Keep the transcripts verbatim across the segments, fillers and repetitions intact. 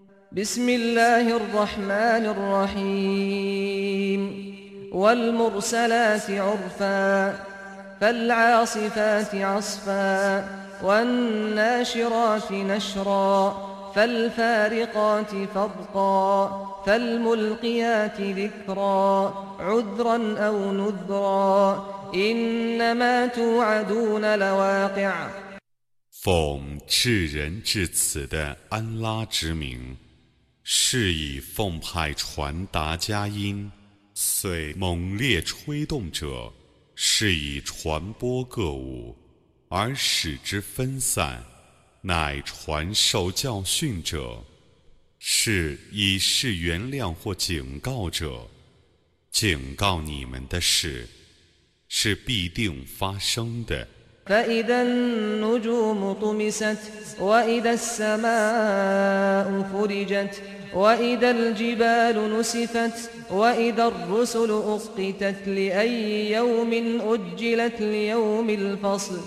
بسم الله الرحمن الرحيم والمرسلات عرفا فالعاصفات عصفا والناشرات نشرا فالفارقات فرقا فالملقيات ذكرا عذرا أو نذرا إنما توعدون لواقع 奉至仁至此的安拉之名，是以奉派传达佳音，遂猛烈吹动者，是以传播各物，而使之分散，乃传授教训者，是以示原谅或警告者。警告你们的事，是必定发生的。 فإذا النجوم طمست وإذا السماء فرجت وإذا الجبال نسفت وإذا الرسل أقتت لأي يوم أجلت ليوم الفصل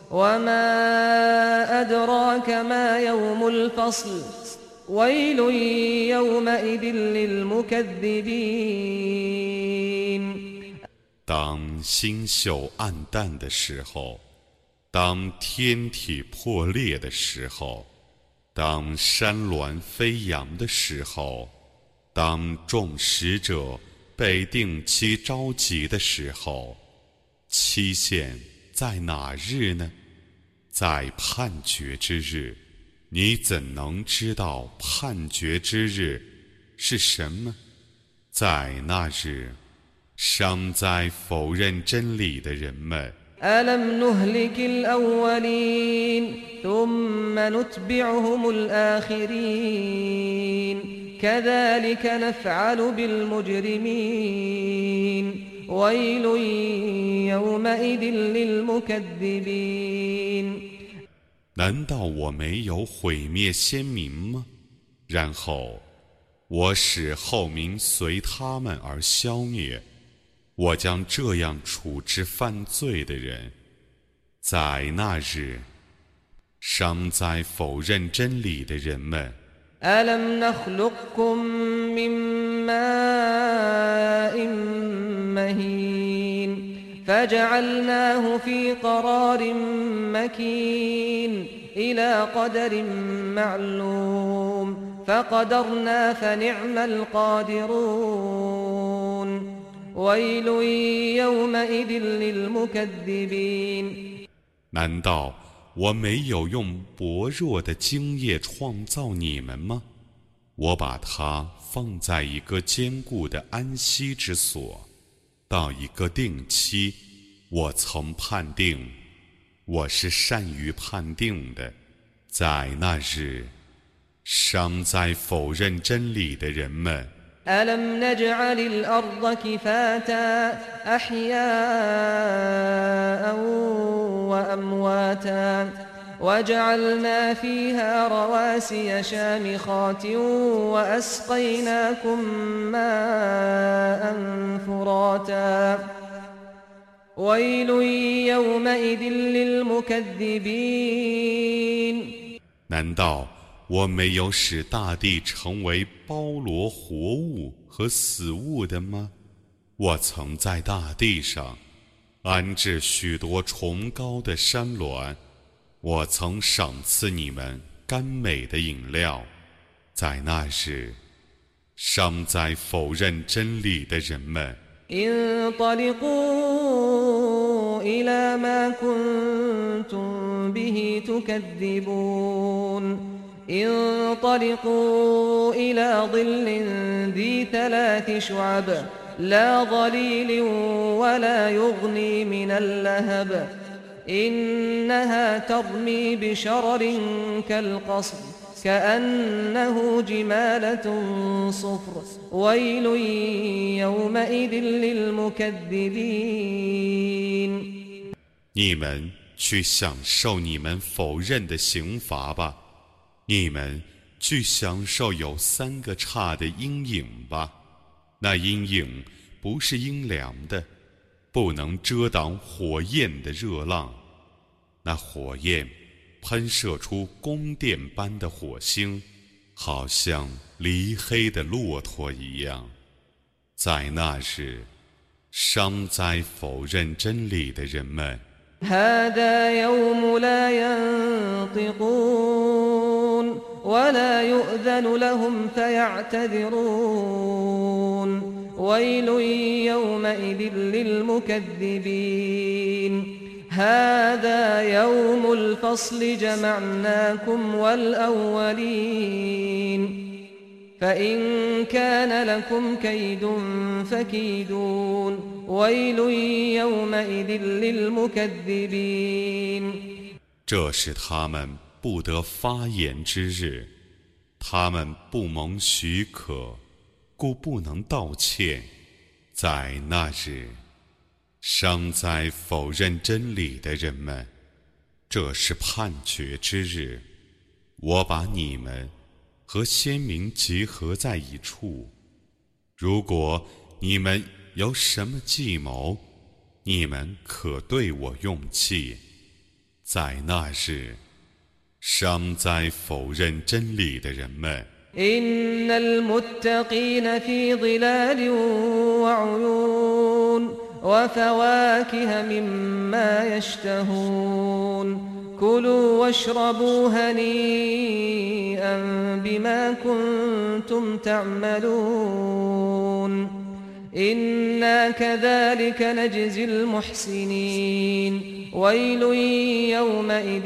وما أدراك ما يوم الفصل ويل يومئذ للمكذبين 当星宿暗淡的时候，当天体破裂的时候，当山峦飞扬的时候，当众使者被定期召集的时候，期限在哪日呢？在判决之日。你怎能知道判决之日是什么？在那日，尚在否认真理的人们， ألم نهلك الأولين ثم نتبعهم الآخرين كذلك نفعل بالمجرمين ويل يومئذ للمكذبين 难道我没有毁灭先民吗？然后我使后民随他们而消灭，我将这样处置犯罪的人。在那日，尚在否认真理的人们， ألم نخلقكم من ماء مهين فجعلناه في قرار مكين إلى قدر معلوم فقدرنا فنعم القادرون ويل يومئذ للمكذبين 难道我没有用薄弱的精液创造你们吗？我把它放在一个坚固的安息之所，到一个定期，我曾判定，我是善于判定的。在那日，尚在否认真理的人们， ألم نجعل الأرض كفاتا أحياء وأمواتا وجعلنا فيها رواسي شامخات وأسقيناكم ماء فراتا ويل يومئذ للمكذبين 难道我没有使大地成为包罗活物和死物的吗？我曾在大地上安置许多崇高的山峦，我曾赏赐你们甘美的饮料。在那日，尚在否认真理的人们， انطلقوا إلى ما كنتم به تكذبون انطلقوا إلى ظل ذي ثلاث شعب لا ظليل ولا يغني من اللهب إنها ترمي بشرر كالقصر كأنه جمالة صفر ويل يومئذ للمكذبين 你们去享受你们否认的刑罚吧，你们去享受有三个叉的阴影吧。那阴影不是阴凉的，不能遮挡火焰的热浪。那火焰喷射出宫殿般的火星， 好像离黑的骆驼一样。在那日，尚在否认真理的人们， هذا يوم لا ينطقون ولا يؤذن لهم فيعتذرون ويل يومئذ للمكذبين هذا يوم الفصل جمعناكم والأولين فإن كان لكم كيد فكيدون ويل يومئذ للمكذبين 这是他们不得发言之日，他们不蒙许可，故不能道歉。在那日，尚在否认真理的人们，这是判决之日。我把你们和先民结合在一处，如果你们有什么计谋，你们可对我用计。在那日，尚在否认真理的人们， إن المتقين في ظلال وعيون وفواكه مما يشتهون كلوا واشربوا هنيئا بما كنتم تعملون إنا كذلك نجزي المحسنين ويل يومئذ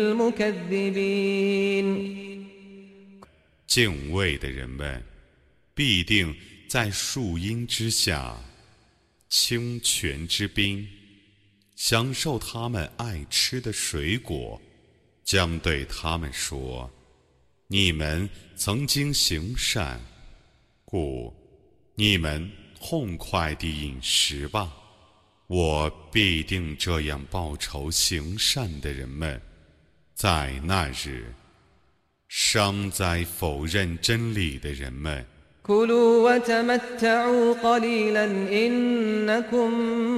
للمكذبين 敬畏的人们必定在树荫之下，清泉之滨，享受他们爱吃的水果，将对他们说：你们曾经行善，故你们痛快地饮食吧，我必定这样报酬行善的人们。在那日，尚在否认真理的人们， كلوا وتمتعوا قليلا إنكم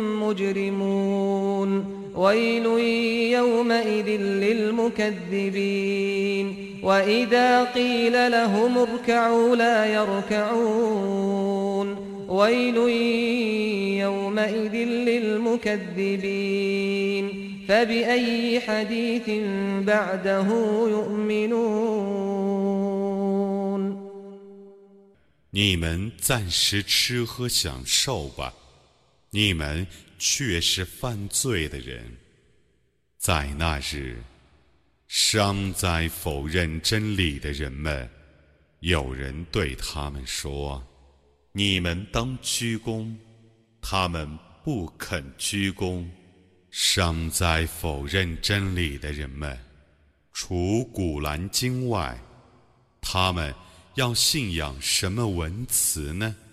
مجرمون ويل يومئذ للمكذبين وإذا قيل لهم اركعوا لا يركعون ويل يومئذ للمكذبين فبأي حديث بعده يؤمنون 你们暂时吃喝享受吧，你们却是犯罪的人。在那日，尚在否认真理的人们，有人对他们说：你们当鞠躬，他们不肯鞠躬。尚在否认真理的人们，除古兰经外，他们要信仰什么文词呢？